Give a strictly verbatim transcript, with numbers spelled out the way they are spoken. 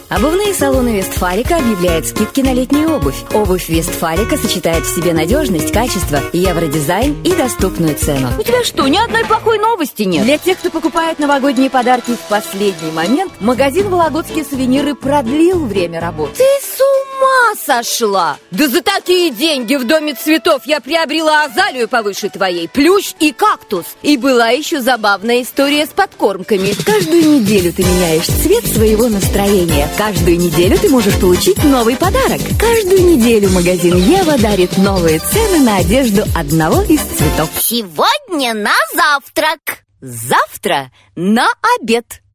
Обувные салоны Вестфалика объявляют скидки на летнюю обувь. Обувь Вестфалика сочетает в себе надежность, качество, евродизайн и доступную цену. У тебя что, ни одной плохой новости нет? Для тех, кто покупает новогодние подарки в последний момент, магазин «Вологодские сувениры» продлил время работы. Ты с ума сошла! Да за такие деньги в Доме цветов я приобрела азалию повыше твоей, плющ и кактус. И была еще забавная история с подкормками. Каждую неделю ты меняешь цвет своего настроения. Каждую неделю ты можешь получить новый подарок. Каждую неделю магазин Ева дарит новые цены на одежду одного из цветов. Сегодня на завтрак. Завтра на обед.